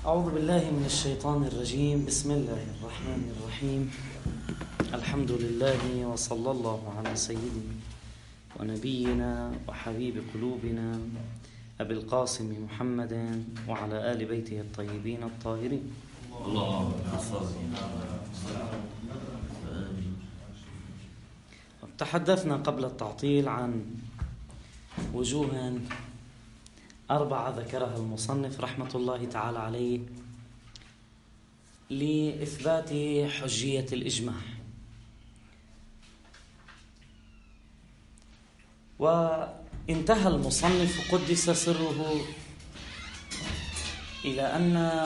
أعوذ بالله من الشيطان الرجيم. بسم الله الرحمن الرحيم. الحمد لله وصلى الله على سيدنا ونبينا وحبيب قلوبنا أبي القاسم محمد وعلى آل بيته الطيبين الطاهرين. تحدثنا قبل التعطيل عن وجوه 4 ذكرها المصنف رحمة الله تعالى عليه لإثبات حجية الإجماع، وانتهى المصنف قدس سره إلى أن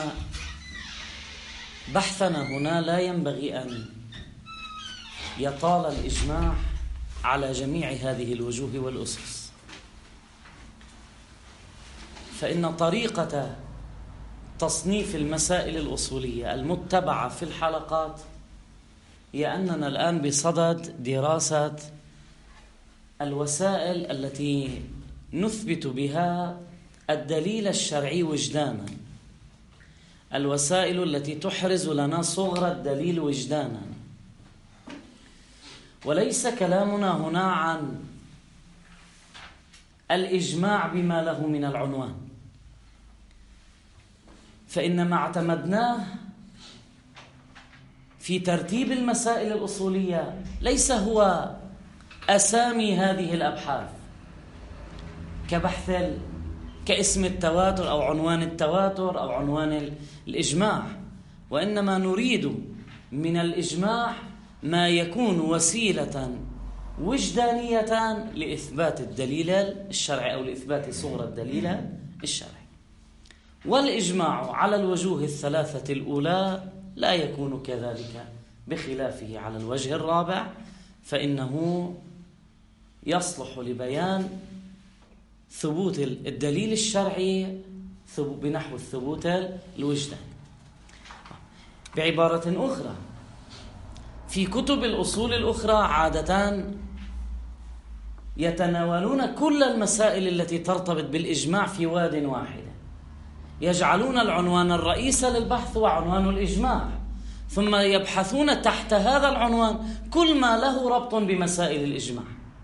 بحثنا هنا لا ينبغي أن يطال الإجماع على جميع هذه الوجوه والأسس، فإن طريقة تصنيف المسائل الأصولية المتبعة في الحلقات هي أننا الآن بصدد دراسة الوسائل التي نثبت بها الدليل الشرعي وجدانا، الوسائل التي تحرز لنا صغر الدليل وجدانا. وليس كلامنا هنا عن الإجماع بما له من العنوان، فإن ما اعتمدناه في ترتيب المسائل الأصولية ليس هو أسامي هذه الأبحاث كاسم التواتر أو عنوان التواتر أو عنوان الإجماع، وإنما نريد من الإجماع ما يكون وسيلة وجدانية لإثبات الدليل الشرعي أو لإثبات صغر الدليل الشرعي. والإجماع على الوجوه الثلاثة الأولى لا يكون كذلك، بخلافه على الوجه الرابع فإنه يصلح لبيان ثبوت الدليل الشرعي بنحو الثبوت الوجداني. بعبارة أخرى، في كتب الأصول الأخرى عادة يتناولون كل المسائل التي ترتبط بالإجماع في واد واحد، يجعلون العنوان الرئيسي للبحث وعنوان الإجماع، ثم يبحثون تحت هذا العنوان كل ما له ربط بمسائل الإجماع،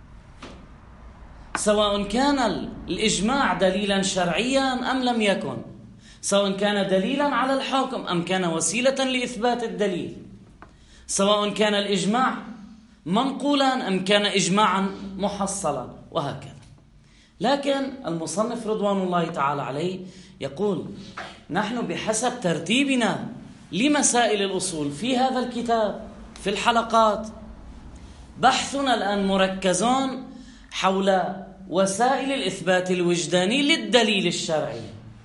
سواء كان الإجماع دليلا شرعيا أم لم يكن، سواء كان دليلا على الحكم أم كان وسيلة لإثبات الدليل، سواء كان الإجماع منقولا أم كان إجماعا محصلا، وهكذا. لكن المصنف رضوان الله تعالى عليه يقول: نحن بحسب ترتيبنا لمسائل الأصول في هذا الكتاب في الحلقات، بحثنا الآن مركزون حول وسائل الإثبات الوجداني للدليل الشرعي.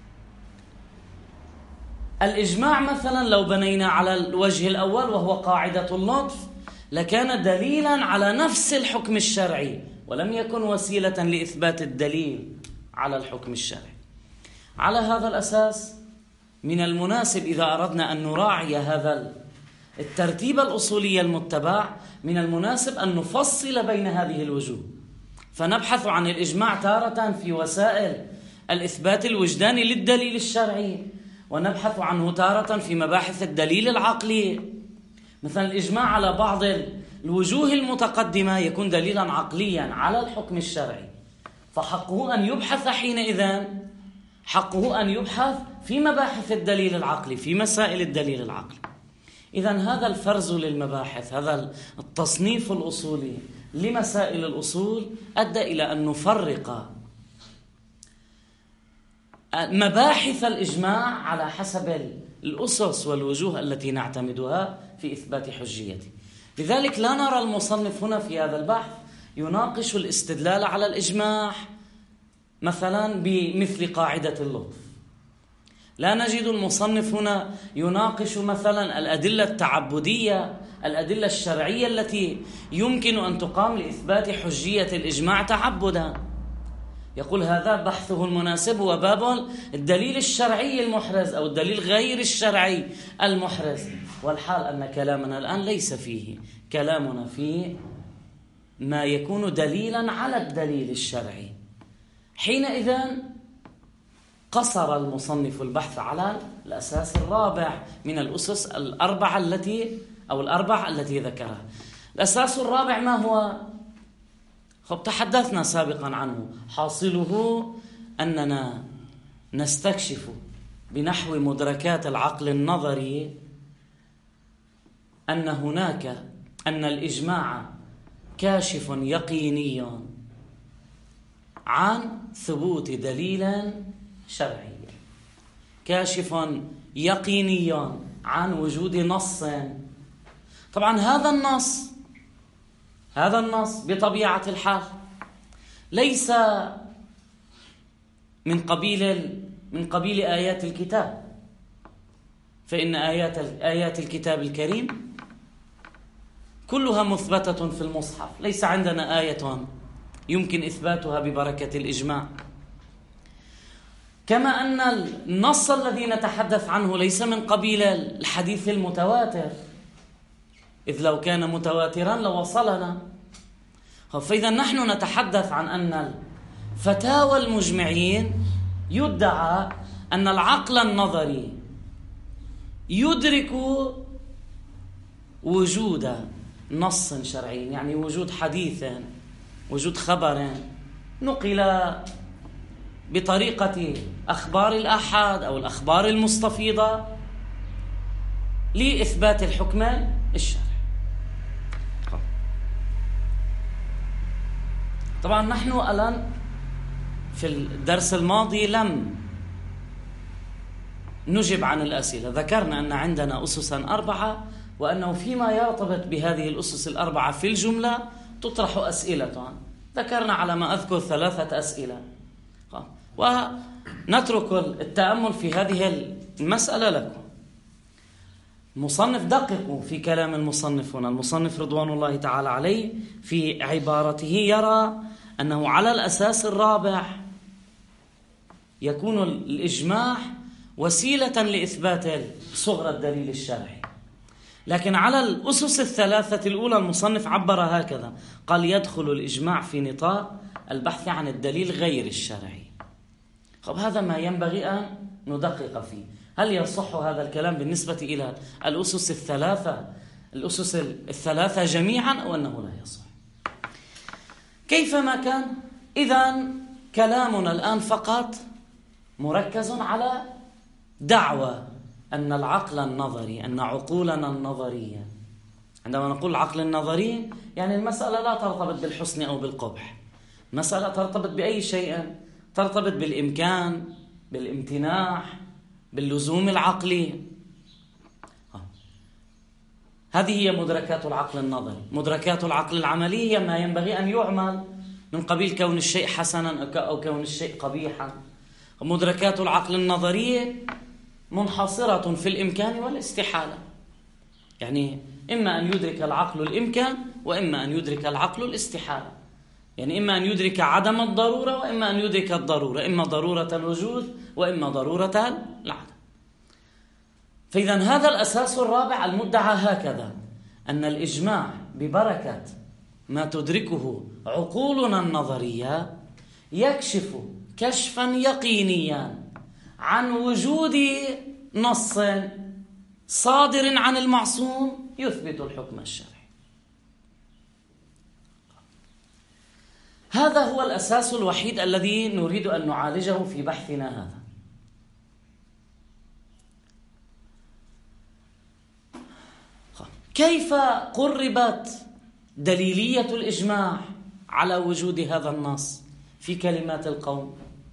الإجماع مثلا لو بنينا على الوجه الأول وهو قاعدة اللطف لكان دليلا على نفس الحكم الشرعي ولم يكن وسيلة لإثبات الدليل على الحكم الشرعي. على هذا الأساس من المناسب إذا أردنا أن نراعي هذا الترتيب الأصولي المتبع، من المناسب أن نفصل بين هذه الوجوه، فنبحث عن الإجماع تارة في وسائل الإثبات الوجداني للدليل الشرعي، ونبحث عنه تارة في مباحث الدليل العقلي. مثلا الإجماع على بعض الوجوه المتقدمة يكون دليلا عقليا على الحكم الشرعي، فحقه أن يبحث حينئذ، حقه أن يبحث في مباحث الدليل العقلي، في مسائل الدليل العقلي. إذن هذا الفرز للمباحث، هذا التصنيف الأصولي لمسائل الأصول أدى إلى أن نفرق مباحث الإجماع على حسب الأسس والوجوه التي نعتمدها في إثبات حجيته. لذلك لا نرى المصنف هنا في هذا البحث يناقش الاستدلال على الإجماع مثلا بمثل قاعدة اللطف، لا نجد المصنف هنا يناقش مثلا الأدلة التعبدية، الأدلة الشرعية التي يمكن أن تقام لإثبات حجية الإجماع تعبدا. يقول هذا بحثه المناسب هو باب الدليل الشرعي المحرز أو الدليل غير الشرعي المحرز، والحال أن كلامنا الآن ليس فيه، كلامنا فيه ما يكون دليلا على الدليل الشرعي. حينئذ قصر المصنف البحث على الأساس الرابع من الأسس الأربع التي ذكرها. الأساس الرابع ما هو؟ تحدثنا سابقا عنه. حاصله أننا نستكشف بنحو مدركات العقل النظري أن الإجماع كاشف يقيني عن ثبوت دليل شرعي، كاشف يقيني عن وجود نص. طبعا هذا النص بطبيعة الحال ليس من قبيل آيات الكتاب، فإن آيات الكتاب الكريم كلها مثبتة في المصحف، ليس عندنا آية يمكن إثباتها ببركة الإجماع. كما أن النص الذي نتحدث عنه ليس من قبيل الحديث المتواتر، إذ لو كان متواترا لوصلنا. فإذا نحن نتحدث عن أن فتاوى المجمعين يدعى أن العقل النظري يدرك وجود نص شرعي، يعني وجود حديث، وجود خبر نقل بطريقة أخبار الآحاد أو الأخبار المستفيضة لإثبات الحكم الشرعي. طبعا نحن الآن في الدرس الماضي لم نجب عن الأسئلة، ذكرنا أن عندنا أسسا 4 وأنه فيما يرتبط بهذه الأسس 4 في الجملة تطرح أسئلة. ذكرنا على ما أذكر 3 أسئلة، ونترك التأمل في هذه المسألة لكم. المصنف دققوا في كلام المصنف هنا. المصنف رضوان الله تعالى عليه في عبارته يرى أنه على الأساس الرابع يكون الإجماع وسيلة لإثبات صغر الدليل الشرعي، لكن على الأسس 3 الأولى المصنف عبر هكذا، قال يدخل الإجماع في نطاق البحث عن الدليل غير الشرعي. هذا ما ينبغي أن ندقق فيه. هل يصح هذا الكلام بالنسبة إلى الأسس الثلاثة جميعا أو أنه لا يصح؟ كيفما كان، إذن كلامنا الآن فقط مركز على دعوى أن العقل النظري، أن عقولنا النظرية، عندما نقول العقل النظري يعني المسألة لا ترتبط بالحسن أو بالقبح، مسألة ترتبط بأي شيء، ترتبط بالإمكان، بالامتناع، باللزوم العقلي. هذه هي مدركات العقل النظري. مدركات العقل العملي هي ما ينبغي أن يعمل من قبيل كون الشيء حسنا أو كون الشيء قبيحا. مدركات العقل النظرية منحصرة في الإمكان والاستحالة، يعني إما أن يدرك العقل الإمكان وإما أن يدرك العقل الاستحالة، يعني إما أن يدرك عدم الضرورة وإما أن يدرك الضرورة، إما ضرورة الوجود وإما ضرورة العدم. فإذا هذا الأساس الرابع المدعى هكذا، أن الإجماع ببركة ما تدركه عقولنا النظرية يكشف كشفا يقينيا عن وجود نص صادر عن المعصوم يثبت الحكم الشرعي. هذا هو الأساس الوحيد الذي نريد أن نعالجه في بحثنا هذا. كيف قربت دليلية الإجماع على وجود هذا النص في كلمات القوم؟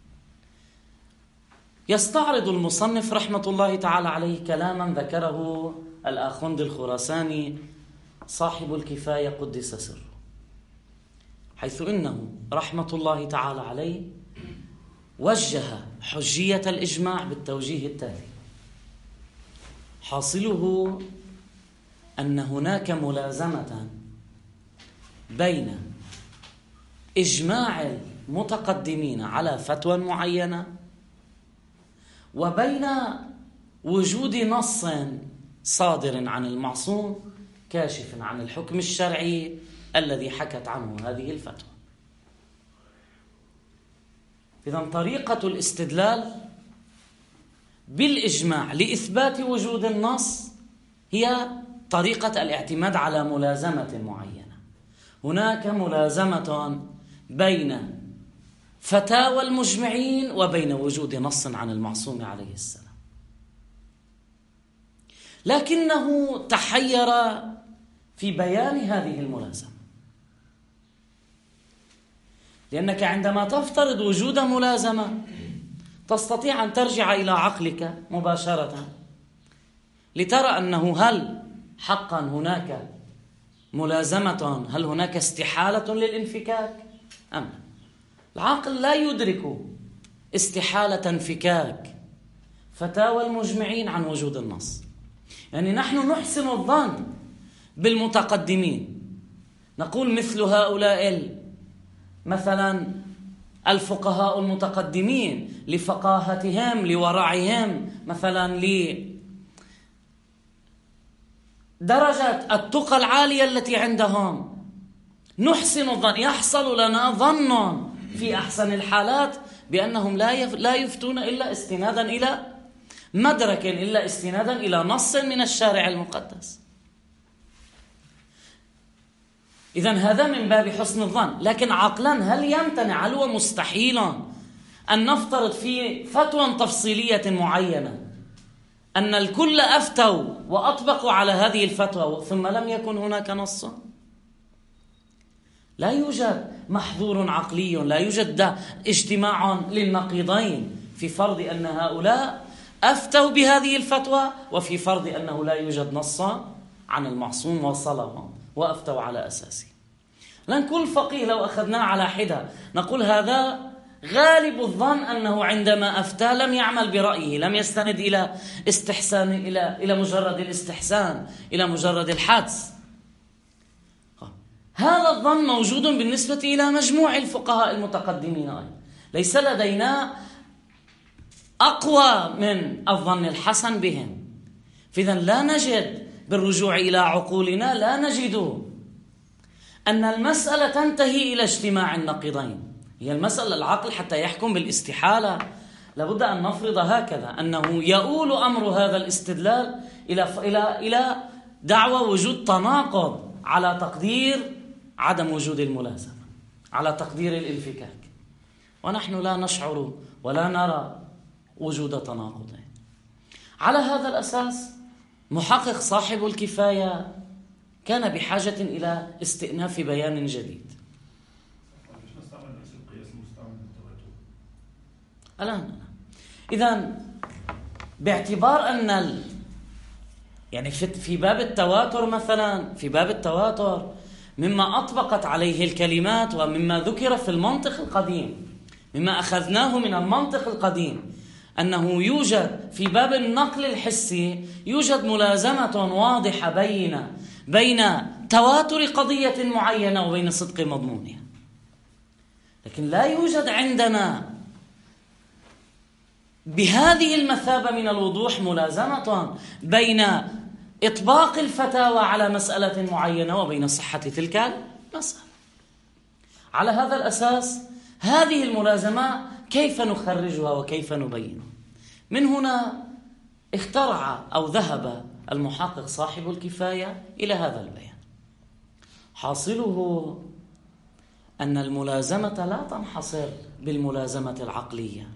يستعرض المصنف رحمة الله تعالى عليه كلاما ذكره الآخوند الخراساني صاحب الكفاية قدس سره، حيث إنه رحمة الله تعالى عليه وجه حجية الإجماع بالتوجيه التالي: حاصله أن هناك ملازمة بين إجماع المتقدمين على فتوى معينة وبين وجود نص صادر عن المعصوم كاشف عن الحكم الشرعي الذي حكت عنه هذه الفتوى. إذن طريقة الاستدلال بالإجماع لإثبات وجود النص هي طريقة الاعتماد على ملازمة معينة. هناك ملازمة بين فتاوى المجمعين وبين وجود نص عن المعصوم عليه السلام، لكنه تحير في بيان هذه الملازمة، لأنك عندما تفترض وجود ملازمة تستطيع أن ترجع إلى عقلك مباشرة لترى أنه هل حقا هناك ملازمة، هل هناك استحالة للانفكاك أم لا. العقل لا يدرك استحالة انفكاك فتاوى المجمعين عن وجود النص. يعني نحن نحسن الظن بالمتقدمين، نقول مثل هؤلاء مثلا الفقهاء المتقدمين لفقاهتهم لورعهم، مثلا لدرجة التقى العالية التي عندهم، نحسن الظن، يحصل لنا ظن في أحسن الحالات بأنهم لا يفتون إلا استنادا إلى مدرك، إلا استنادا إلى نص من الشارع المقدس. إذن هذا من باب حسن الظن. لكن عقلا هل يمتنع، هل هو مستحيل أن نفترض في فتوى تفصيلية معينة أن الكل أفتوا وأطبقوا على هذه الفتوى ثم لم يكن هناك نص؟ لا يوجد محظور عقلي، لا يوجد اجتماع للنقيضين في فرض أن هؤلاء أفتوا بهذه الفتوى وفي فرض أنه لا يوجد نص عن المعصوم وصلهم وأفتوا على أساسه. لأن كل فقيه لو أخذناه على حدة نقول هذا غالب الظن أنه عندما أفتى لم يعمل برأيه، لم يستند إلى استحسان، إلى مجرد الاستحسان، إلى مجرد الحدس. هذا الظن موجود بالنسبة إلى مجموع الفقهاء المتقدمين أيضا. ليس لدينا أقوى من الظن الحسن بهم. فإذا لا نجد بالرجوع إلى عقولنا، لا نجد أن المسألة تنتهي إلى اجتماع النقيضين. هي المسألة العقل حتى يحكم بالاستحالة لابد أن نفرض هكذا، أنه يؤول أمر هذا الاستدلال إلى دعوى وجود تناقض على تقدير عدم وجود الملازمة، على تقدير الانفكاك، ونحن لا نشعر ولا نرى وجود تناقضين. على هذا الأساس محقق صاحب الكفاية كان بحاجة إلى استئناف بيان جديد. الآن إذن باعتبار أن يعني في باب التواتر مثلا، في باب التواتر مما أطبقت عليه الكلمات ومما ذكر في المنطق القديم، مما أخذناه من المنطق القديم، أنه يوجد في باب النقل الحسي يوجد ملازمة واضحة بين تواتر قضية معينة وبين صدق مضمونها. لكن لا يوجد عندنا بهذه المثابة من الوضوح ملازمة بين إطباق الفتاوى على مسألة معينة وبين صحة تلك المسألة. على هذا الأساس هذه الملازمة كيف نخرجها وكيف نبينها؟ من هنا اخترع أو ذهب المحقق صاحب الكفاية إلى هذا البيان. حاصله أن الملازمة لا تنحصر بالملازمة العقلية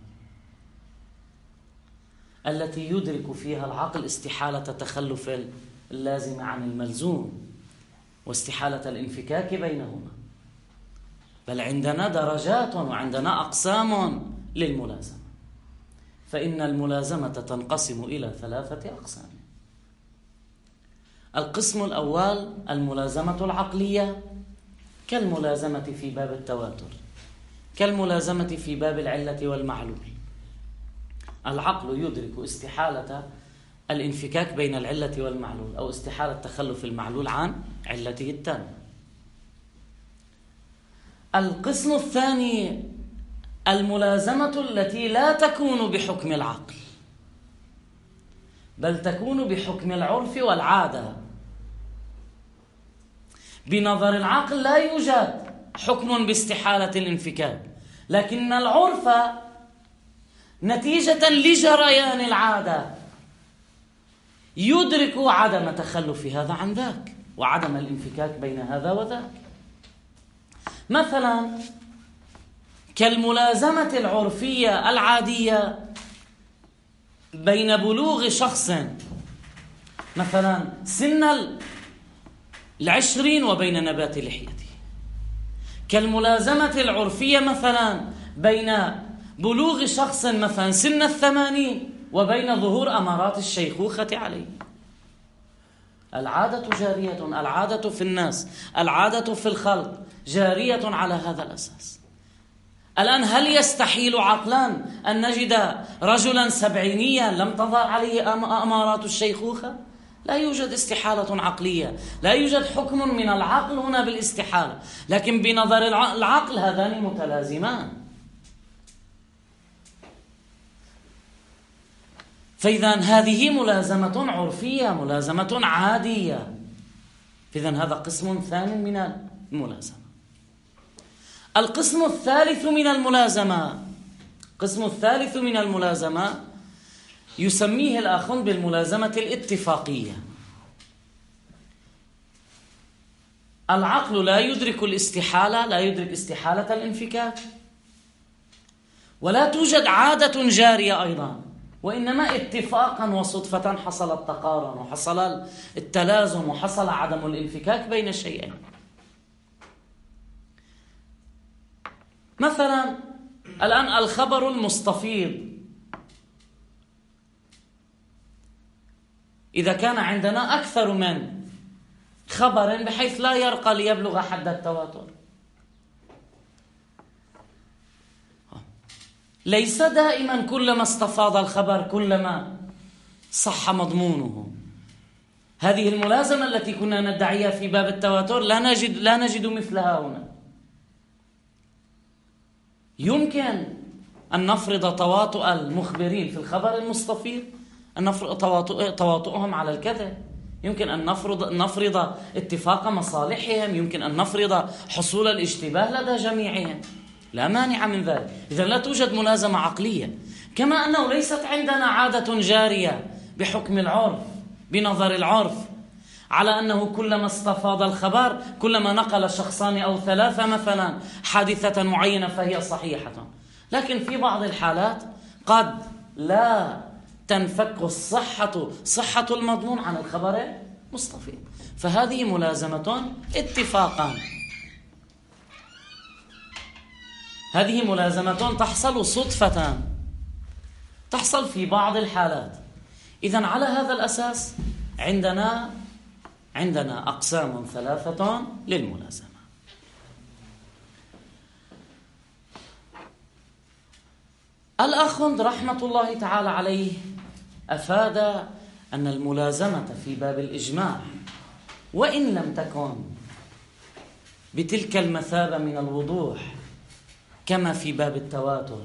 التي يدرك فيها العقل استحالة تخلف اللازم عن الملزوم واستحالة الانفكاك بينهما، بل عندنا درجات وعندنا أقسام للملازمة. فإن الملازمة تنقسم إلى 3 أقسام. القسم الأول الملازمة العقلية كالملازمة في باب التواتر، كالملازمة في باب العلة والمعلول. العقل يدرك استحالة الانفكاك بين العلة والمعلول أو استحالة تخلف المعلول عن علته التامة. القسم الثاني الملازمة التي لا تكون بحكم العقل بل تكون بحكم العرف والعادة. بنظر العقل لا يوجد حكم باستحالة الانفكاك، لكن العرف نتيجة لجريان العادة، يدرك عدم تخلف هذا عن ذاك وعدم الانفكاك بين هذا وذاك. مثلا كالملازمة العرفية العادية بين بلوغ شخص مثلا سن 20 وبين نبات لحيته، كالملازمة العرفية مثلا بين بلوغ شخص مثلا سن 80 وبين ظهور أمارات الشيخوخة عليه. العادة جارية، العادة في الناس، العادة في الخلق جارية على هذا الأساس. الآن هل يستحيل عقلا أن نجد رجلا سبعينيا لم تظهر عليه أمارات الشيخوخة؟ لا يوجد استحالة عقلية، لا يوجد حكم من العقل هنا بالاستحالة، لكن بنظر العقل هذان متلازمان. فإذا هذه ملازمة عرفية، ملازمة عادية. إذن هذا قسم ثاني من الملازمة. القسم الثالث من الملازمة، القسم الثالث من الملازمة يسميه الآخرون بالملازمة الاتفاقية. العقل لا يدرك الاستحالة، لا يدرك استحالة الانفكاك، ولا توجد عادة جارية أيضا، وإنما اتفاقا وصدفة حصل التقارن وحصل التلازم وحصل عدم الانفكاك بين الشيئين. مثلا الآن الخبر المستفيض، إذا كان عندنا أكثر من خبر بحيث لا يرقى ليبلغ حد التواتر، ليس دائما كلما استفاض الخبر كلما صح مضمونه. هذه الملازمة التي كنا ندعيها في باب التواتر لا نجد مثلها هنا. يمكن أن نفرض تواطؤ المخبرين في الخبر المستفيض، أن نفرض تواطؤهم على الكذب، يمكن أن نفرض اتفاق مصالحهم، يمكن أن نفرض حصول الاشتباه لدى جميعهم، لا مانع من ذلك. إذن لا توجد ملازمة عقلية، كما أنه ليست عندنا عادة جارية بحكم العرف، بنظر العرف، على أنه كلما استفاض الخبر كلما نقل شخصان أو ثلاثة مثلا حادثة معينة فهي صحيحة. لكن في بعض الحالات قد لا تنفك صحة المضمون عن الخبر المستفيض، فهذه ملازمة اتفاقا. هذه ملازمة تحصل صدفة، تحصل في بعض الحالات. إذن على هذا الأساس عندنا أقسام ثلاثة للملازمة. الأخوند رحمة الله تعالى عليه أفاد أن الملازمة في باب الإجماع وإن لم تكن بتلك المثابة من الوضوح كما في باب التواتر،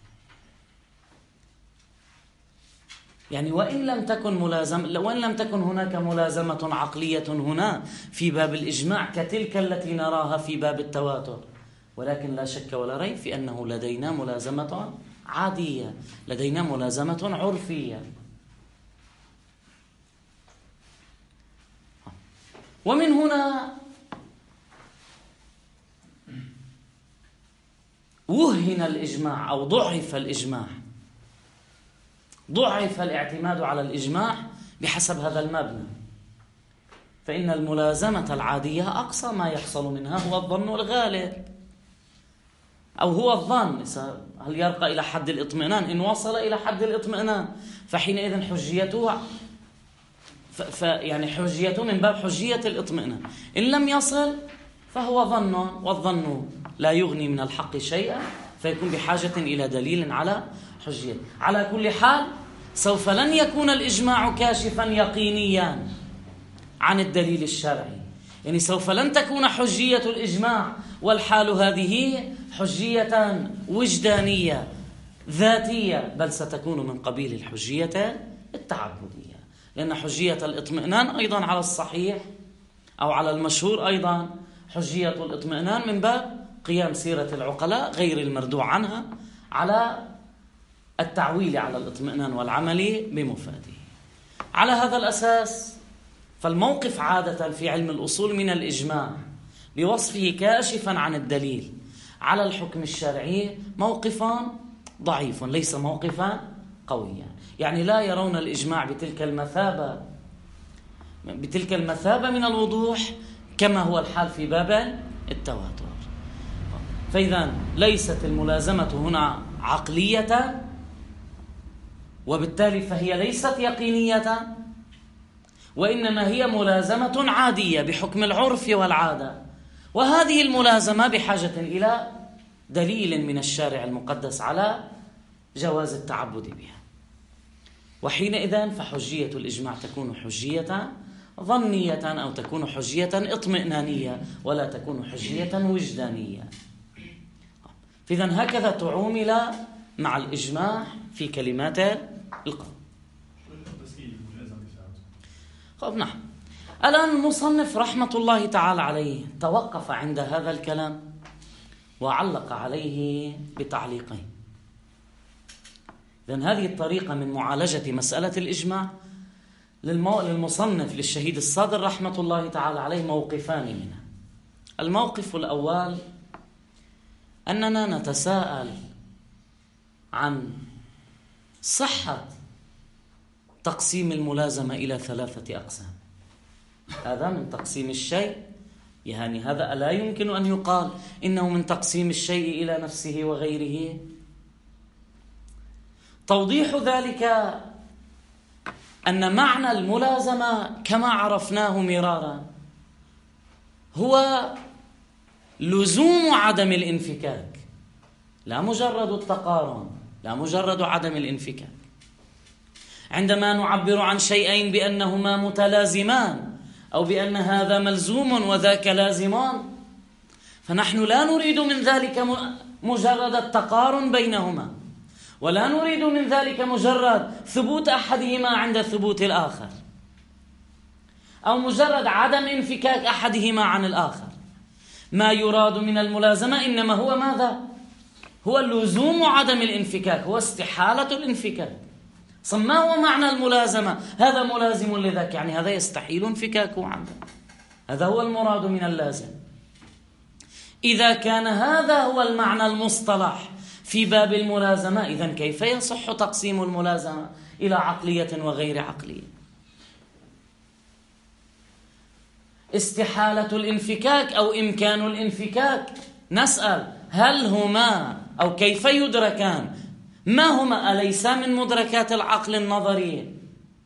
يعني وإن لم تكن هناك ملازمة عقلية هنا في باب الإجماع كتلك التي نراها في باب التواتر، ولكن لا شك ولا ريب في أنه لدينا ملازمة عادية، لدينا ملازمة عرفية. ومن هنا وهن الإجماع أو ضعف الإجماع، ضعف الاعتماد على الإجماع بحسب هذا المبنى، فإن الملازمة العادية أقصى ما يحصل منها هو الظن الغالب، أو هو الظن هل يرقى إلى حد الاطمئنان. إن وصل إلى حد الاطمئنان فحينئذ حجيته يعني حجيته من باب حجية الاطمئنان. إن لم يصل فهو ظن، والظن لا يغني من الحق شيئا، فيكون بحاجة إلى دليل على حجية. على كل حال سوف لن يكون الإجماع كاشفا يقينيا عن الدليل الشرعي، يعني سوف لن تكون حجية الإجماع والحال هذه حجية وجدانية ذاتية، بل ستكون من قبيل الحجية التعبدية، لأن حجية الاطمئنان أيضا على الصحيح أو على المشهور أيضا حجية الاطمئنان من باب قيام سيرة العقلاء غير المردوع عنها على التعويل على الاطمئنان والعمل بمفاده. على هذا الأساس فالموقف عادة في علم الأصول من الإجماع بوصفه كاشفا عن الدليل على الحكم الشرعي موقف ضعيف، ليس موقفا قويا. يعني لا يرون الإجماع بتلك المثابة من الوضوح كما هو الحال في باب التواتر. فإذا ليست الملازمة هنا عقلية، وبالتالي فهي ليست يقينية، وإنما هي ملازمة عادية بحكم العرف والعادة، وهذه الملازمة بحاجة إلى دليل من الشارع المقدس على جواز التعبد بها. وحينئذ فحجية الإجماع تكون حجية ظنية أو تكون حجية اطمئنانية، ولا تكون حجية وجدانية. فإذا هكذا تعومل مع الإجماع في كلمات القول. نعم. الآن المصنف رحمة الله تعالى عليه توقف عند هذا الكلام وعلق عليه بتعليقين. إذن هذه الطريقة من معالجة مسألة الإجماع للمصنف للشهيد الصادر رحمة الله تعالى عليه موقفان منها. الموقف الأول أننا نتساءل عن صحة تقسيم الملازمة إلى 3 أقسام. هذا من تقسيم الشيء، يعني هذا لا يمكن أن يقال إنه من تقسيم الشيء إلى نفسه وغيره. توضيح ذلك أن معنى الملازمة كما عرفناه مرارا هو لزوم عدم الانفكاك، لا مجرد التقارن، لا مجرد عدم الانفكاك. عندما نعبر عن شيئين بأنهما متلازمان أو بأن هذا ملزوم وذاك لازمان، فنحن لا نريد من ذلك مجرد التقارن بينهما، ولا نريد من ذلك مجرد ثبوت أحدهما عند ثبوت الآخر، أو مجرد عدم انفكاك أحدهما عن الآخر. ما يراد من الملازمة إنما هو ماذا؟ هو لزوم عدم الانفكاك، هو استحالة الانفكاك. ما هو معنى الملازمة؟ هذا ملازم لذاك، يعني هذا يستحيل انفكاكه عنه، هذا هو المراد من اللازم. إذا كان هذا هو المعنى المصطلح في باب الملازمة، إذن كيف يصح تقسيم الملازمة إلى عقلية وغير عقلية؟ استحالة الانفكاك أو إمكان الانفكاك، نسأل هل هما أو كيف يدركان؟ ما هما؟ أليس من مدركات العقل النظري؟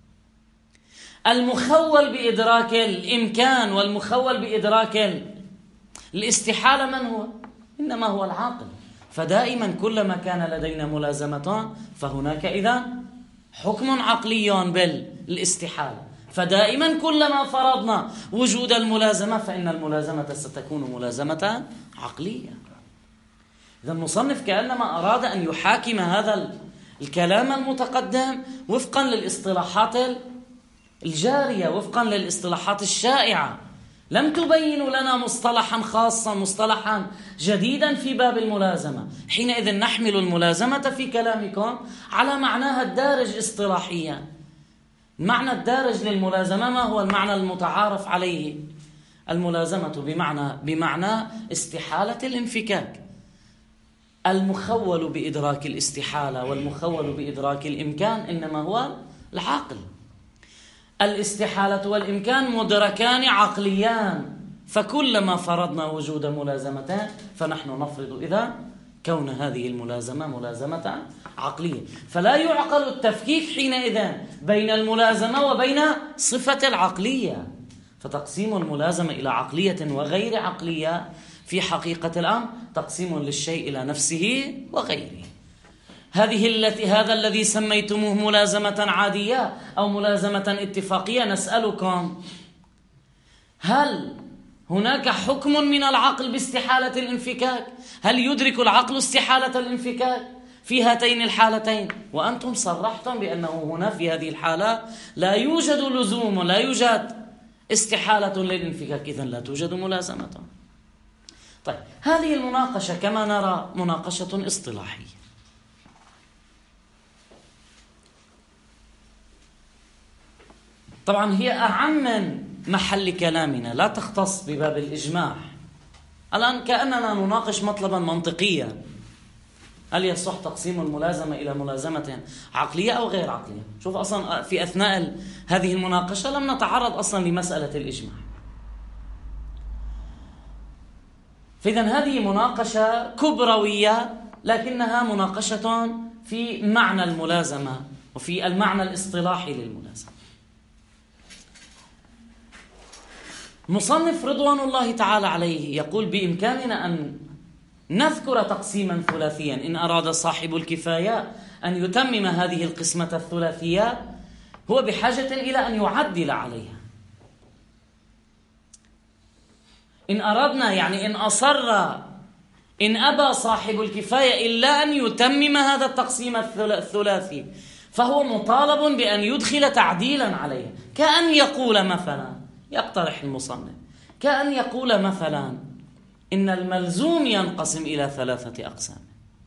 المخول بإدراك الإمكان والمخول بإدراك الاستحالة من هو؟ إنما هو العاقل. فدائما كلما كان لدينا ملازمتان فهناك إذن حكم عقلي بالاستحالة، فدائما كلما فرضنا وجود الملازمة فإن الملازمة ستكون ملازمة عقلية. إذا المصنف كأنما أراد أن يحاكم هذا الكلام المتقدم وفقا للاصطلاحات الجارية، وفقا للاصطلاحات الشائعة. لم تبين لنا مصطلحا خاصا، مصطلحا جديدا في باب الملازمة. حينئذ نحمل الملازمة في كلامكم على معناها الدارج اصطلاحيا. المعنى الدارج للملازمة ما هو المعنى المتعارف عليه؟ الملازمة بمعنى استحالة الانفكاك. المخول بإدراك الاستحالة والمخول بإدراك الإمكان إنما هو العاقل. الاستحالة والإمكان مدركان عقليان، فكلما فرضنا وجود ملازمتان فنحن نفرض إذا كون هذه الملازمة ملازمة عقلية. فلا يعقل التفكيك حينئذ بين الملازمة وبين صفة العقلية. فتقسيم الملازمة إلى عقلية وغير عقلية في حقيقة الأمر تقسيم للشيء إلى نفسه وغيره. هذا الذي سميتموه ملازمة عادية أو ملازمة اتفاقية، نسألكم هل هناك حكم من العقل باستحالة الانفكاك؟ هل يدرك العقل استحالة الانفكاك في هاتين الحالتين؟ وأنتم صرحتم بأنه هنا في هذه الحالة لا يوجد لزوم ولا يوجد استحالة للانفكاك، إذن لا توجد ملازمة. طيب، هذه المناقشة كما نرى مناقشة اصطلاحية. طبعا هي أعم من محل كلامنا، لا تختص بباب الإجماع. الآن كأننا نناقش مطلبا منطقيا: هل يصح تقسيم الملازمة إلى ملازمة عقلية أو غير عقلية؟ شوف، أصلا في أثناء هذه المناقشة لم نتعرض أصلا لمسألة الإجماع. فإذا هذه مناقشة كبروية، لكنها مناقشة في معنى الملازمة وفي المعنى الاصطلاحي للملازمة. مصنف رضوان الله تعالى عليه يقول: بإمكاننا أن نذكر تقسيما ثلاثيا إن أراد صاحب الكفاية أن يتمم هذه القسمة الثلاثية، هو بحاجة إلى أن يعدل عليها. إن أردنا، يعني إن أصر، إن أبى صاحب الكفاية إلا أن يتمم هذا التقسيم الثلاثي، فهو مطالب بأن يدخل تعديلا عليه. كأن يقول مثلا، يقترح المصنف، كأن يقول مثلا إن الملزوم ينقسم إلى 3 أقسام،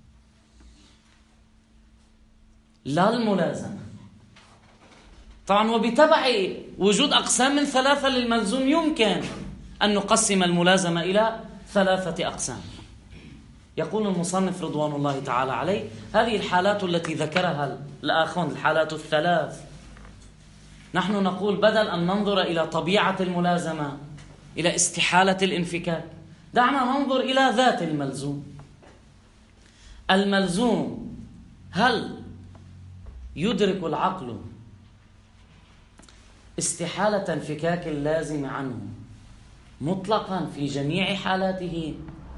لا الملازمة. طبعا وبتبع وجود أقسام من 3 للملزوم يمكن أن نقسم الملازمة إلى 3 أقسام. يقول المصنف رضوان الله تعالى عليه: هذه الحالات التي ذكرها الآخون، الحالات ال3، نحن نقول بدل أن ننظر إلى طبيعة الملازمة، إلى استحالة الانفكاك، دعنا ننظر إلى ذات الملزوم. الملزوم هل يدرك العقل استحالة انفكاك اللازم عنه مطلقا في جميع حالاته،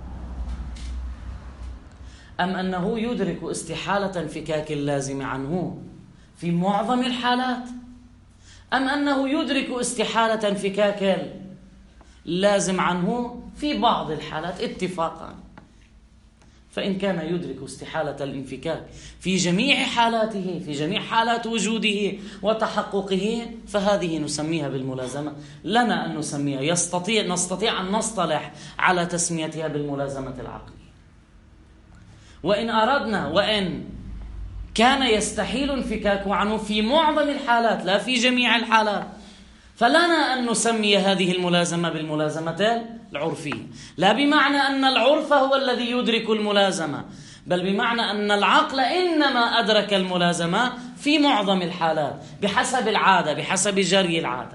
أم أنه يدرك استحالة انفكاك اللازم عنه في معظم الحالات، أم أنه يدرك استحالة انفكاك اللازم عنه في بعض الحالات اتفاقا؟ فإن كان يدرك استحالة الانفكاك في جميع حالاته، في جميع حالات وجوده وتحققه، فهذه نسميها بالملازمة. لنا أن نسميها، نستطيع أن نصطلح على تسميتها بالملازمة العقلية. وإن أردنا، وإن كان يستحيل انفكاك عنه في معظم الحالات لا في جميع الحالات، فلنا أن نسمي هذه الملازمة بالملازمة العرفية، لا بمعنى أن العرف هو الذي يدرك الملازمة، بل بمعنى أن العقل إنما أدرك الملازمة في معظم الحالات بحسب العادة، بحسب جري العادة.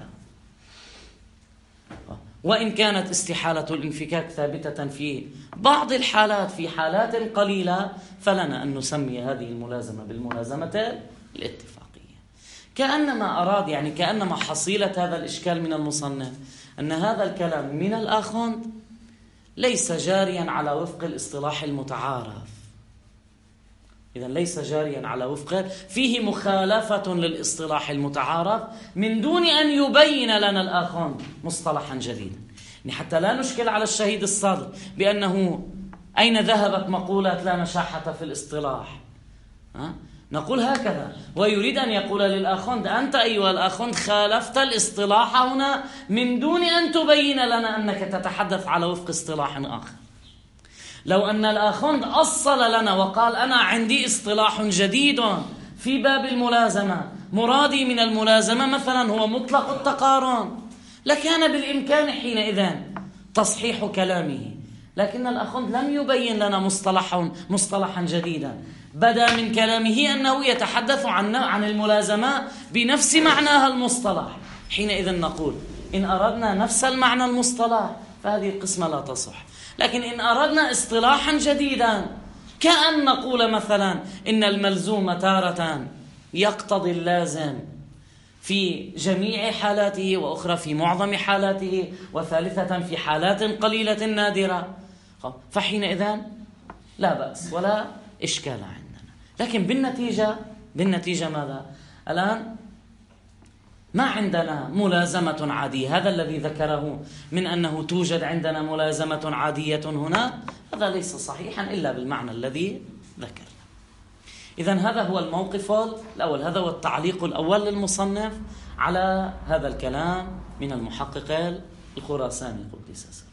وإن كانت استحالة الانفكاك ثابتة في بعض الحالات، في حالات قليلة، فلنا أن نسمي هذه الملازمة بالملازمة الاتفاقية. كأنما أراد، يعني كأنما حصيلة هذا الإشكال من المصنف أن هذا الكلام من الآخوند ليس جاريا على وفق الاصطلاح المتعارف. إذن ليس جاريا على وفقه، فيه مخالفة للاصطلاح المتعارف من دون أن يبين لنا الآخوند مصطلحا جديدا. يعني حتى لا نشكل على الشهيد الصادق بأنه أين ذهبت مقولة لا مشاحة في الاصطلاح. نقول هكذا، ويريد أن يقول للآخوند: أنت أيها الآخوند خالفت الاصطلاح هنا من دون أن تبين لنا أنك تتحدث على وفق اصطلاح آخر. لو أن الآخوند أصل لنا وقال: أنا عندي اصطلاح جديد في باب الملازمة، مرادي من الملازمة مثلا هو مطلق التقارن، لكان بالإمكان حينئذ تصحيح كلامه. لكن الآخوند لم يبين لنا مصطلحا جديدا، بدأ من كلامه أنه يتحدث عن الملازمة بنفس معناها المصطلح. حينئذ نقول: إن أردنا نفس المعنى المصطلح فهذه القسمة لا تصح. لكن إن أردنا اصطلاحا جديدا، كأن نقول مثلا إن الملزوم تارة يقتضي اللازم في جميع حالاته، وأخرى في معظم حالاته، وثالثة في حالات قليلة نادرة، فحينئذ لا بأس ولا إشكال عندنا. لكن بالنتيجة ماذا؟ الآن ما عندنا ملازمة عادية. هذا الذي ذكره من أنه توجد عندنا ملازمة عادية هنا، هذا ليس صحيحا إلا بالمعنى الذي ذكر. إذن هذا هو الموقف الأول، هذا هو التعليق الأول للمصنف على هذا الكلام من المحقق الخراساني قدس سره.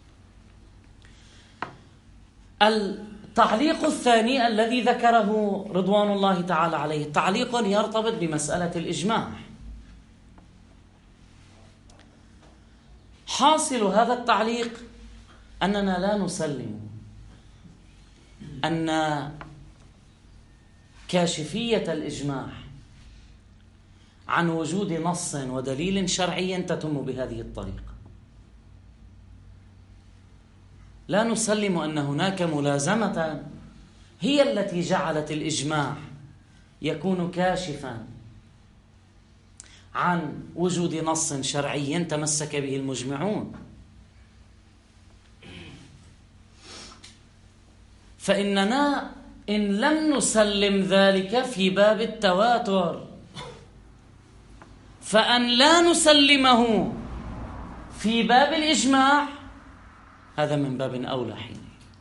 التعليق الثاني الذي ذكره رضوان الله تعالى عليه تعليق يرتبط بمسألة الإجماع. حاصل هذا التعليق أننا لا نسلم أن كاشفية الإجماع عن وجود نص ودليل شرعي تتم بهذه الطريقة. لا نسلم أن هناك ملازمة هي التي جعلت الإجماع يكون كاشفا عن وجود نص شرعي تمسك به المجمعون. فإننا إن لم نسلم ذلك في باب التواتر، فأن لا نسلمه في باب الإجماع هذا من باب أولى. حين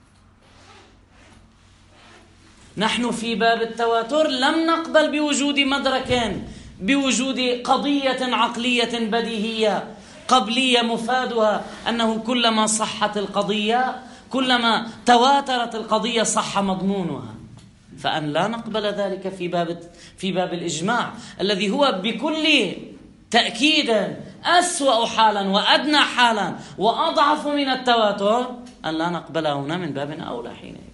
نحن في باب التواتر لم نقبل بوجود مدرك، بوجود قضية عقلية بديهية قبلية مفادها أنه كلما صحت القضية، كلما تواترت القضية صح مضمونها. فأن لا نقبل ذلك في باب الإجماع الذي هو بكل تأكيد أسوأ حالا وأدنى حالا وأضعف من التواتر، أن لا نقبله هنا من باب أولى. حينئذ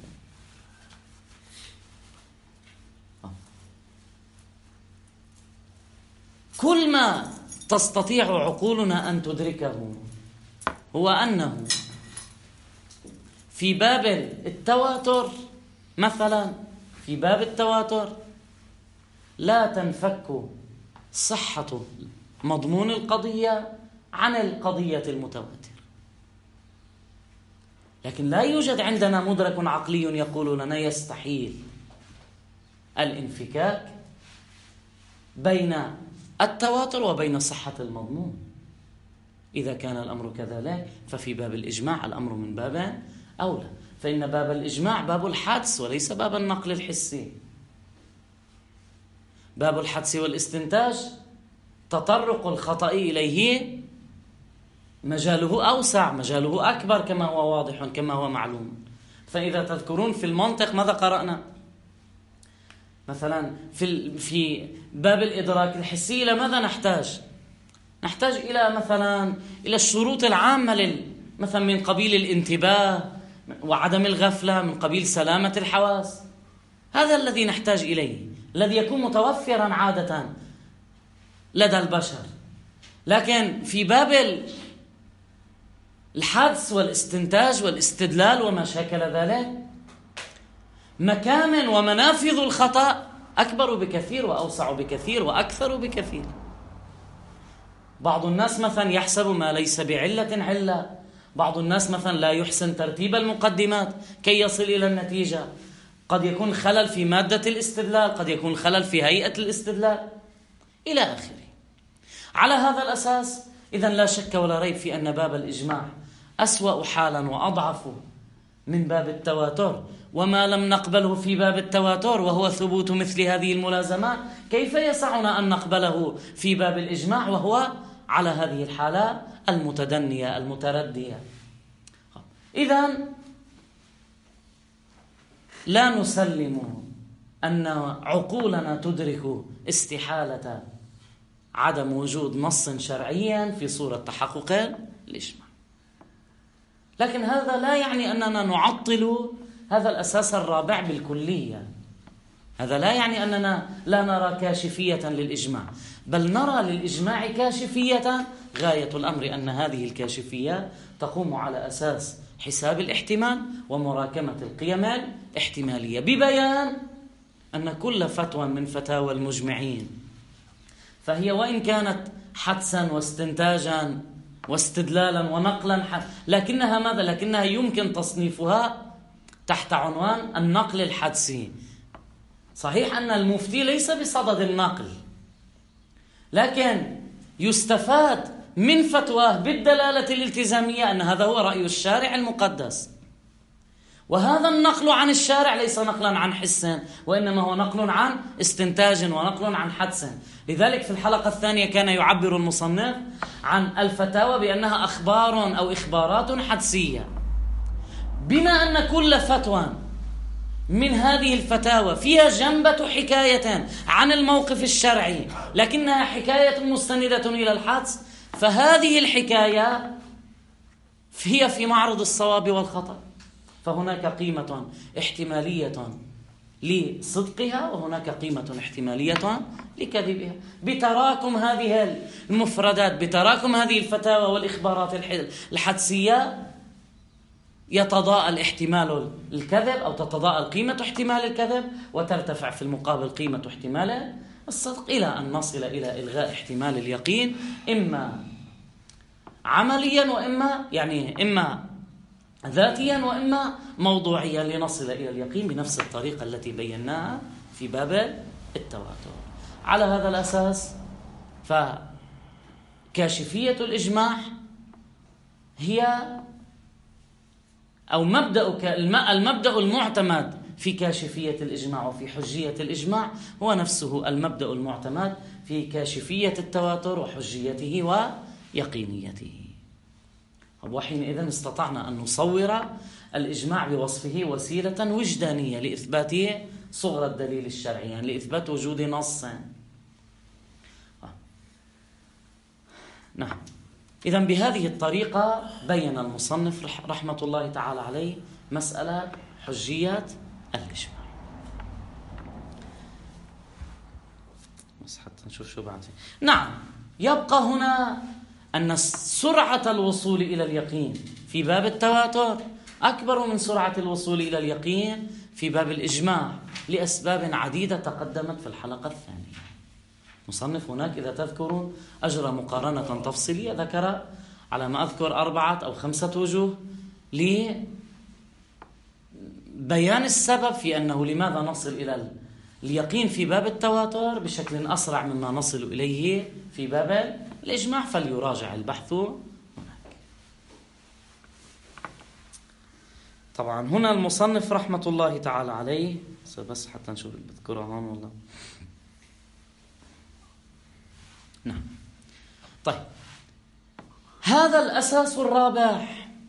كل ما تستطيع عقولنا أن تدركه هو أنه في باب التواتر، مثلا في باب التواتر لا تنفك صحة مضمون القضية عن القضية المتواترة. لكن لا يوجد عندنا مدرك عقلي يقول لنا يستحيل الانفكاك بين التواتر وبين صحة المضمون. إذا كان الأمر كذلك ففي باب الإجماع الأمر من باب أولى، فإن باب الإجماع باب الحدس وليس باب النقل الحسي. باب الحدس والاستنتاج تطرق الخطأ إليه مجاله أوسع، مجاله أكبر، كما هو واضح كما هو معلوم. فإذا تذكرون في المنطق ماذا قرأنا؟ مثلا في باب الإدراك الحسي إلى ماذا نحتاج؟ نحتاج إلى مثلا إلى الشروط العامة مثلا من قبيل الانتباه وعدم الغفلة، من قبيل سلامة الحواس. هذا الذي نحتاج إليه، الذي يكون متوفرا عادة لدى البشر. لكن في باب الحدس والاستنتاج والاستدلال وما شاكل ذلك مكامن ومنافذ الخطأ أكبر بكثير وأوسع بكثير وأكثر بكثير. بعض الناس مثلا يحسب ما ليس بعلة علة، بعض الناس مثلا لا يحسن ترتيب المقدمات كي يصل إلى النتيجة. قد يكون خلل في مادة الاستدلال، قد يكون خلل في هيئة الاستدلال إلى آخره. على هذا الأساس إذن لا شك ولا ريب في أن باب الإجماع أسوأ حالا وأضعف من باب التواتر. وما لم نقبله في باب التواتر وهو ثبوت مثل هذه الملازمات، كيف يسعنا أن نقبله في باب الإجماع وهو على هذه الحالة المتدنية المتردية؟ إذن لا نسلم أن عقولنا تدرك استحالة عدم وجود نص شرعي في صورة تحقق الإجماع. لكن هذا لا يعني أننا نعطل هذا الأساس الرابع بالكلية. هذا لا يعني أننا لا نرى كاشفية للإجماع، بل نرى للإجماع كاشفية. غاية الأمر أن هذه الكاشفية تقوم على أساس حساب الاحتمال ومراكمة القيم الاحتمالية، ببيان أن كل فتوى من فتاوى المجمعين فهي وإن كانت حدسا واستنتاجا واستدلالا ونقلا، لكنها ماذا؟ لكنها يمكن تصنيفها تحت عنوان النقل الحدسي. صحيح أن المفتي ليس بصدد النقل، لكن يستفاد من فتواه بالدلالة الالتزامية أن هذا هو رأي الشارع المقدس. وهذا النقل عن الشارع ليس نقلا عن حس، وإنما هو نقل عن استنتاج ونقل عن حدس. لذلك في الحلقة الثانية كان يعبر المصنف عن الفتاوى بأنها أخبار أو إخبارات حدسية. بما أن كل فتوى من هذه الفتاوى فيها جنبة حكاية عن الموقف الشرعي، لكنها حكاية مستندة إلى الحدس، فهذه الحكاية هي في معرض الصواب والخطأ، فهناك قيمة احتمالية لصدقها وهناك قيمة احتمالية لكذبها. بتراكم هذه المفردات، بتراكم هذه الفتاوى والإخبارات الحدسية، يتضاءل احتمال الكذب أو تتضاءل قيمة احتمال الكذب، وترتفع في المقابل قيمة احتمال الصدق، إلى أن نصل إلى إلغاء احتمال اليقين، إما عمليا إما ذاتيا وإما موضوعيا، لنصل إلى اليقين بنفس الطريقة التي بيناها في باب التواتر. على هذا الأساس فكاشفية الإجماع هي أو المبدأ المعتمد في كاشفية الإجماع وفي حجية الإجماع هو نفسه المبدأ المعتمد في كاشفية التواتر وحجيته ويقينيته. وحينئذ استطعنا أن نصور الإجماع بوصفه وسيلة وجدانية لإثبات صغر الدليل الشرعي، يعني لإثبات وجود نص. نعم. إذن بهذه الطريقة بين المصنف رحمة الله تعالى عليه مسألة حجية الإجماع. بس حتى نشوف شو بعد. نعم، يبقى هنا أن سرعة الوصول إلى اليقين في باب التواتر أكبر من سرعة الوصول إلى اليقين في باب الإجماع لأسباب عديدة تقدمت في الحلقة الثانية. مصنف هناك إذا تذكرون أجرى مقارنة تفصيلية، ذكر على ما أذكر 4 أو 5 وجوه لبيان السبب في أنه لماذا نصل إلى اليقين في باب التواتر بشكل أسرع مما نصل إليه في باب الإجماع، فليراجع البحث هناك. طبعا هنا المصنف رحمة الله تعالى عليه، بس حتى نشوف بذكرها هون والله. نعم. طيب، هذا الأساس الرابع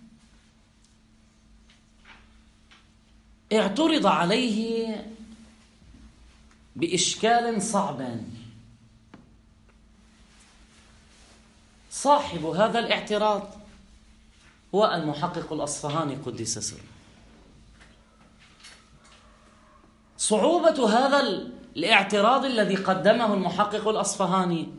اعترض عليه بإشكال صعب. صاحب هذا الاعتراض هو المحقق الأصفهاني قدس سره. صعوبة هذا الاعتراض الذي قدمه المحقق الأصفهاني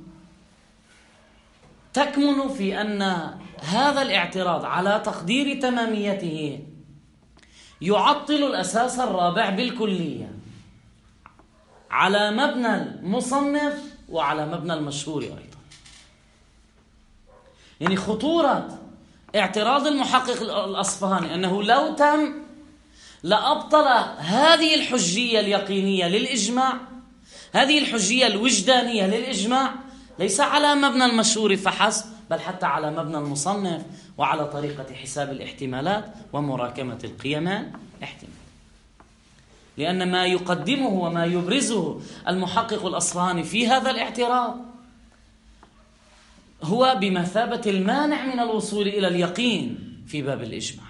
تكمن في أن هذا الاعتراض على تقدير تماميته يعطل الأساس الرابع بالكلية على مبنى المصنف وعلى مبنى المشهور أيضا. يعني خطورة اعتراض المحقق الأصفهاني أنه لو تم لأبطل هذه الحجية اليقينية للإجماع، هذه الحجية الوجدانية للإجماع، ليس على مبنى المشهور فحسب بل حتى على مبنى المصنف وعلى طريقة حساب الاحتمالات ومراكمة القيم احتمال. لأن ما يقدمه وما يبرزه المحقق الأصفهاني في هذا الاعتراض هو بمثابة المانع من الوصول إلى اليقين في باب الإجماع،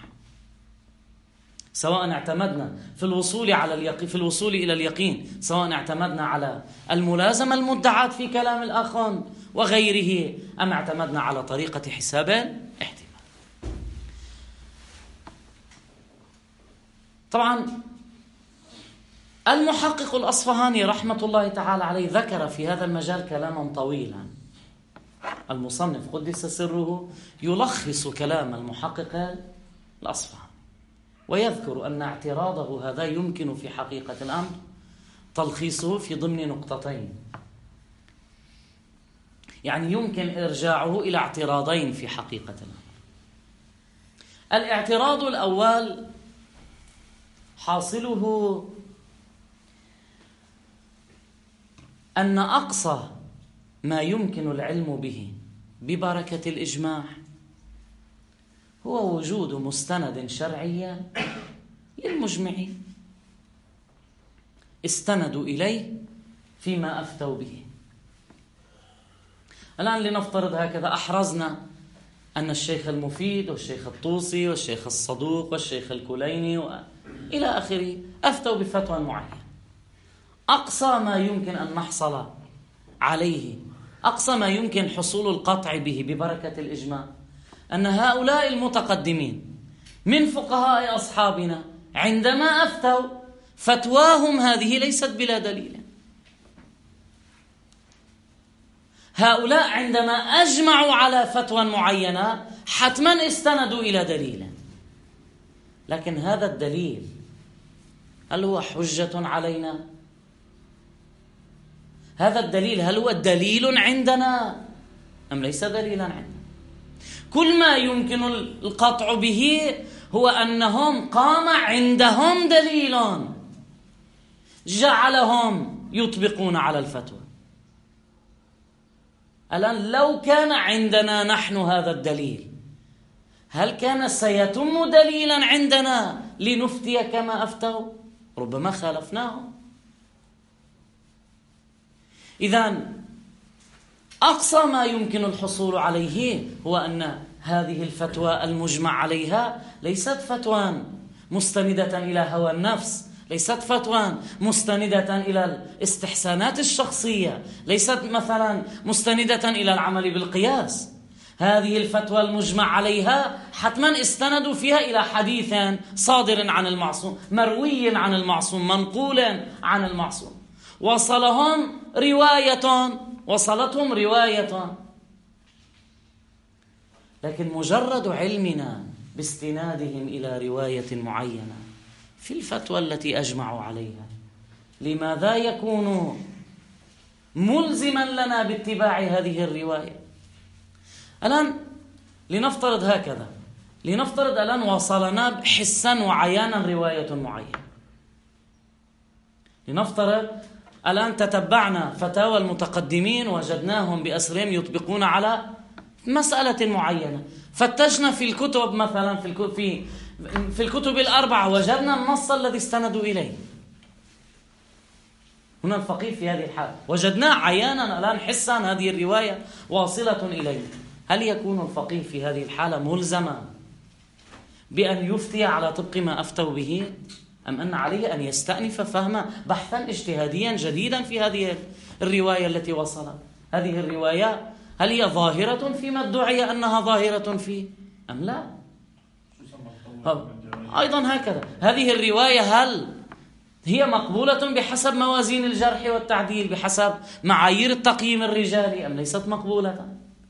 سواء اعتمدنا في الوصول إلى اليقين، سواء اعتمدنا على الملازمة المدعاة في كلام الآخرين وغيره، أم اعتمدنا على طريقة حساب الاحتمال. طبعا المحقق الأصفهاني رحمة الله تعالى عليه ذكر في هذا المجال كلاما طويلا. المصنف قدس سره يلخص كلام المحقق الأصفهاني ويذكر أن اعتراضه هذا يمكن في حقيقة الأمر تلخيصه في ضمن نقطتين، يعني يمكن إرجاعه إلى اعتراضين في حقيقة الأمر. الاعتراض الأول حاصله أن أقصى ما يمكن العلم به ببركة الإجماع هو وجود مستند شرعي للمجمعين استندوا إليه فيما أفتوا به. الآن لنفترض هكذا، أحرزنا أن الشيخ المفيد والشيخ الطوسي والشيخ الصدوق والشيخ الكليني إلى آخره أفتوا بفتوى معينة. أقصى ما يمكن أن نحصل عليه، أقصى ما يمكن حصول القطع به ببركة الإجماع، أن هؤلاء المتقدمين من فقهاء أصحابنا عندما أفتوا فتواهم هذه ليست بلا دليل. هؤلاء عندما أجمعوا على فتوى معينة حتما استندوا إلى دليل، لكن هذا الدليل هل هو حجة علينا؟ هذا الدليل هل هو دليل عندنا أم ليس دليلا عندنا؟ كل ما يمكن القطع به هو أنهم قام عندهم دليل جعلهم يطبقون على الفتوى. الآن لو كان عندنا نحن هذا الدليل، هل كان سيتم دليلا عندنا لنفتي كما أفتوا؟ ربما خالفناهم. إذن أقصى ما يمكن الحصول عليه هو أن هذه الفتوى المجمع عليها ليست فتوى مستندة إلى هوى النفس، ليست فتوى مستندة إلى الاستحسانات الشخصية، ليست مثلا مستندة إلى العمل بالقياس. هذه الفتوى المجمع عليها حتما استندوا فيها إلى حديث صادر عن المعصوم، مروي عن المعصوم، منقول عن المعصوم، وصلتهم رواية. لكن مجرد علمنا باستنادهم إلى رواية معينة في الفتوى التي أجمعوا عليها، لماذا يكون ملزما لنا باتباع هذه الرواية؟ الآن لنفترض هكذا، لنفترض الآن وصلنا حسا وعيانا رواية معينة، لنفترض الآن تتبعنا فتاوى المتقدمين وجدناهم بأسرهم يطبقون على مسألة معينة، فتشنا في الكتب مثلا في الكتب الأربعة وجدنا النص الذي استندوا إليه. هنا الفقيه في هذه الحالة وجدنا عيانا الآن حسا هذه الرواية واصلة إليه، هل يكون الفقيه في هذه الحالة ملزما بأن يفتي على طبق ما أفتوا به، أم أن عليه أن يستأنف فهم بحثا اجتهاديا جديدا في هذه الرواية التي وصلت؟ هذه الرواية هل هي ظاهرة فيما ادعي أنها ظاهرة فيه أم لا؟ أيضا هكذا هذه الرواية هل هي مقبولة بحسب موازين الجرح والتعديل، بحسب معايير التقييم الرجالي، أم ليست مقبولة؟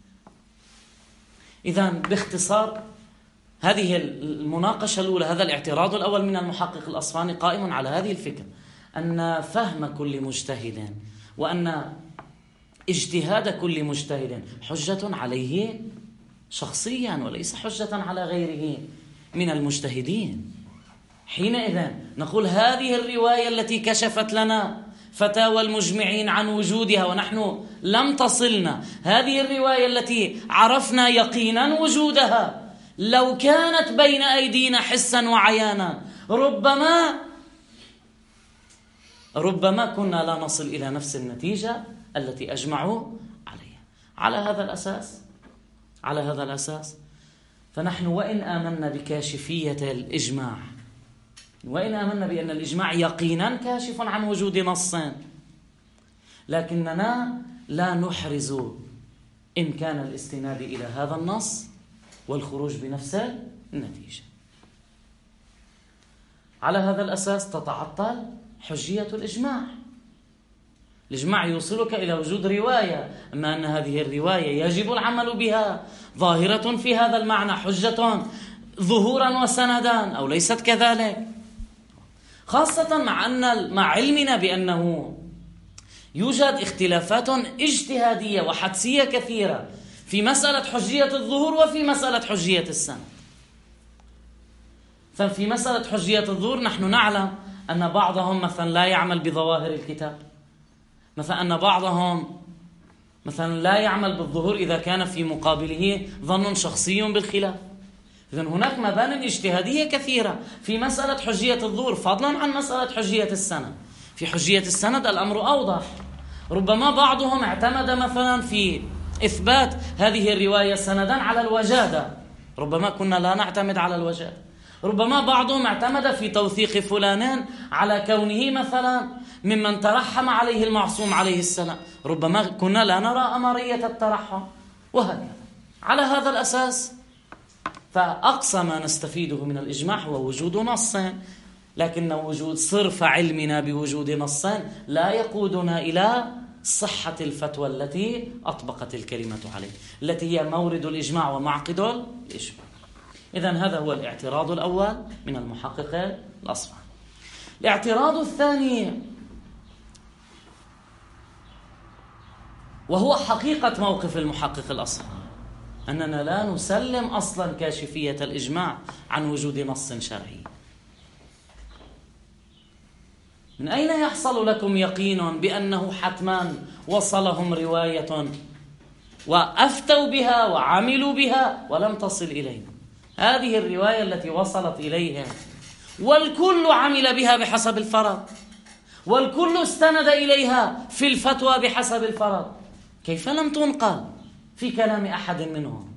إذن باختصار هذه المناقشة الأولى، هذا الاعتراض الأول من المحقق الأصفهاني قائم على هذه الفكرة، أن فهم كل مجتهد وأن اجتهاد كل مجتهد حجة عليه شخصيا وليس حجة على غيره من المجتهدين. حينئذ نقول هذه الرواية التي كشفت لنا فتاوى المجمعين عن وجودها ونحن لم تصلنا، هذه الرواية التي عرفنا يقينا وجودها، لو كانت بين أيدينا حسا وعيانا ربما كنا لا نصل إلى نفس النتيجة التي أجمعوا عليها. على هذا الأساس فنحن وإن آمنا بكاشفية الإجماع، وإن آمنا بأن الإجماع يقينا كاشف عن وجود نص، لكننا لا نحرز إمكان الاستناد إلى هذا النص والخروج بنفس النتيجة. على هذا الأساس تتعطل حجية الإجماع. الإجماع يوصلك إلى وجود رواية، أما أن هذه الرواية يجب العمل بها ظاهرة في هذا المعنى حجة ظهورا وسندا أو ليست كذلك، خاصة مع علمنا بأنه يوجد اختلافات اجتهادية وحدسية كثيرة في مسألة حجية الظهور وفي مسألة حجية السند. ففي مسألة حجية الظهور نحن نعلم أن بعضهم مثلا لا يعمل بظواهر الكتاب، مثلا أن بعضهم مثلا لا يعمل بالظهور إذا كان في مقابله ظن شخصي بالخلاف. إذن هناك مبان اجتهادية كثيرة في مسألة حجية الظهور فضلا عن مسألة حجية السند. في حجية السند الأمر أوضح، ربما بعضهم اعتمد مثلا في إثبات هذه الرواية سندا على الوجادة، ربما كنا لا نعتمد على الوجادة. ربما بعضهم اعتمد في توثيق فلان على كونه مثلا ممن ترحم عليه المعصوم عليه السلام، ربما كنا لا نرى أمرية الترحم، وهكذا. على هذا الأساس فأقصى ما نستفيده من الإجماع هو وجود نص، لكن وجود صرف علمنا بوجود نص لا يقودنا إلى صحة الفتوى التي أطبقت الكلمة عليه، التي هي مورد الإجماع ومعقد الإجماع. إذن هذا هو الاعتراض الأول من المحقق الأصفهاني. الاعتراض الثاني وهو حقيقة موقف المحقق الأصفهاني، أننا لا نسلم أصلا كاشفية الإجماع عن وجود نص شرعي. من أين يحصل لكم يقين بأنه حتما وصلهم رواية وأفتوا بها وعملوا بها ولم تصل إلينا؟ هذه الرواية التي وصلت إليها والكل عمل بها بحسب الفرض، والكل استند إليها في الفتوى بحسب الفرض، كيف لم تنقل في كلام أحد منهم؟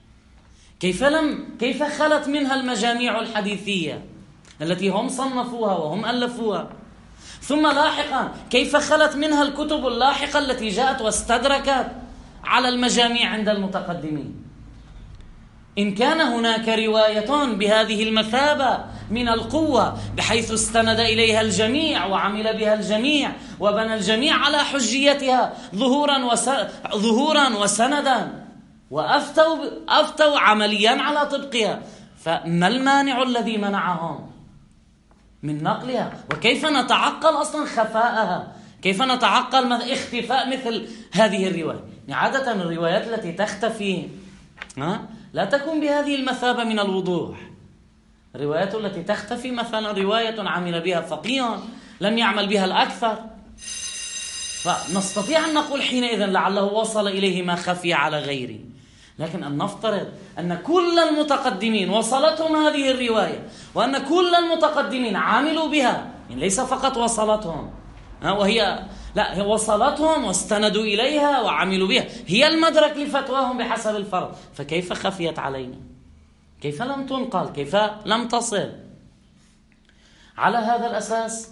كيف خلت منها المجاميع الحديثية التي هم صنفوها وهم ألفوها؟ ثم لاحقا كيف خلت منها الكتب اللاحقة التي جاءت واستدركت على المجاميع عند المتقدمين؟ إن كان هناك رواية بهذه المثابة من القوة بحيث استند إليها الجميع وعمل بها الجميع وبنى الجميع على حجيتها ظهورا وسندا وأفتوا عمليا على طبقها، فما المانع الذي منعهم من نقلها؟ وكيف نتعقل أصلا خفاءها؟ كيف نتعقل اختفاء مثل هذه الرواية؟ عادة الروايات التي تختفي لا تكون بهذه المثابة من الوضوح. الروايات التي تختفي مثلا رواية عمل بها فقيه لم يعمل بها الأكثر، فنستطيع أن نقول حينئذ لعله وصل إليه ما خفي على غيره. لكن أن نفترض أن كل المتقدمين وصلتهم هذه الرواية وأن كل المتقدمين عملوا بها، يعني ليس فقط وصلتهم هي وصلتهم واستندوا إليها وعملوا بها، هي المدرك لفتواهم بحسب الفرض، فكيف خفيت علينا؟ كيف لم تنقل؟ كيف لم تصل؟ على هذا الأساس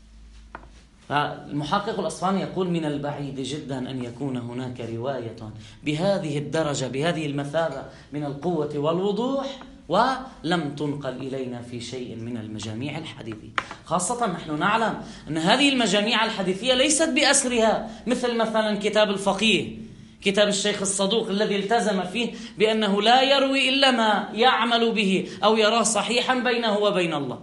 فالمحقق الأصفهاني يقول من البعيد جدا أن يكون هناك رواية بهذه الدرجة بهذه المثابة من القوة والوضوح ولم تنقل إلينا في شيء من المجاميع الحديثية، خاصة نحن نعلم أن هذه المجاميع الحديثية ليست بأسرها مثل مثلا كتاب الفقيه، كتاب الشيخ الصدوق الذي التزم فيه بأنه لا يروي إلا ما يعمل به أو يراه صحيحا بينه وبين الله.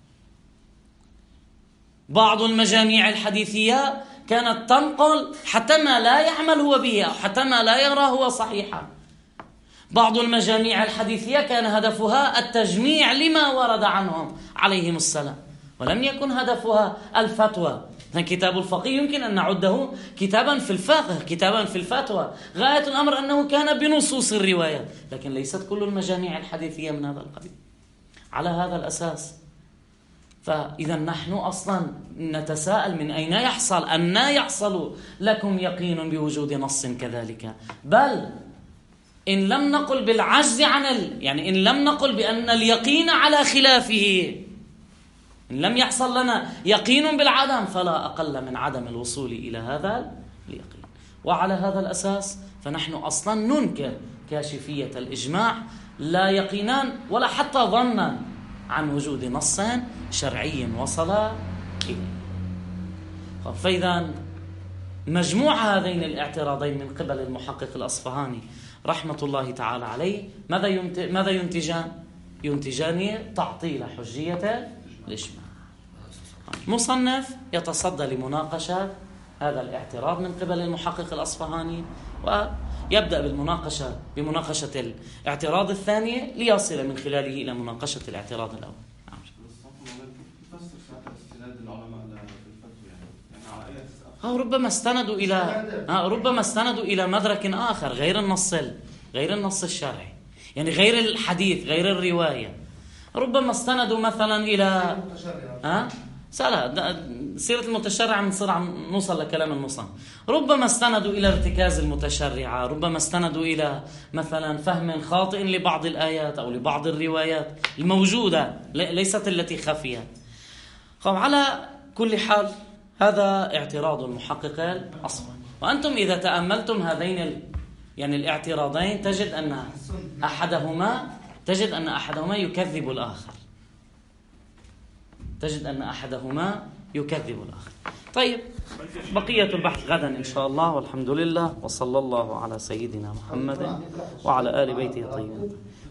بعض المجاميع الحديثية كانت تنقل حتى ما لا يعمل هو به أو حتى ما لا يراه هو صحيحا. بعض المجاميع الحديثية كان هدفها التجميع لما ورد عنهم عليهم السلام، ولم يكن هدفها الفتوى. كتاب الفقيه يمكن أن نعده كتابا في الفقه، كتابا في الفتوى، غاية الأمر أنه كان بنصوص الروايات، لكن ليست كل المجاميع الحديثية من هذا القبيل. على هذا الأساس فإذا نحن أصلا نتساءل من أين يحصل لكم يقين بوجود نص كذلك؟ بل إن لم نقل بالعجز عن يعني إن لم نقل بأن اليقين على خلافه، إن لم يحصل لنا يقين بالعدم فلا أقل من عدم الوصول إلى هذا اليقين. وعلى هذا الأساس فنحن أصلا ننكر كاشفية الإجماع، لا يقينا ولا حتى ظنا عن وجود نص شرعي وصل إليه. فإذا مجموع هذين الاعتراضين من قبل المحقق الأصفهاني رحمة الله تعالى عليه ماذا ينتجان تعطيل حجية الإجماع. مصنف يتصدى لمناقشة هذا الاعتراض من قبل المحقق الأصفهاني، ويبدأ بمناقشة الاعتراض الثاني ليصل من خلاله إلى مناقشة الاعتراض الأول. ربما استندوا إلى مدرك آخر غير النص الشرعي، يعني غير الحديث غير الرواية. ربما استندوا مثلا إلى سيرة المتشرع نوصل لكلام المصنف. ربما استندوا إلى ارتكاز المتشرعة، ربما استندوا إلى مثلا فهم خاطئ لبعض الآيات أو لبعض الروايات الموجودة ليست التي خفيت. على كل حال هذا اعتراض المحقق الأصفهاني. وأنتم إذا تأملتم هذين الاعتراضين تجد أن أحدهما تجد أن أحدهما يكذب الآخر. تجد أن أحدهما يكذب الآخر. طيب، بقية البحث غدا إن شاء الله، والحمد لله، وصلى الله على سيدنا محمد وعلى آل بيته الطيبين.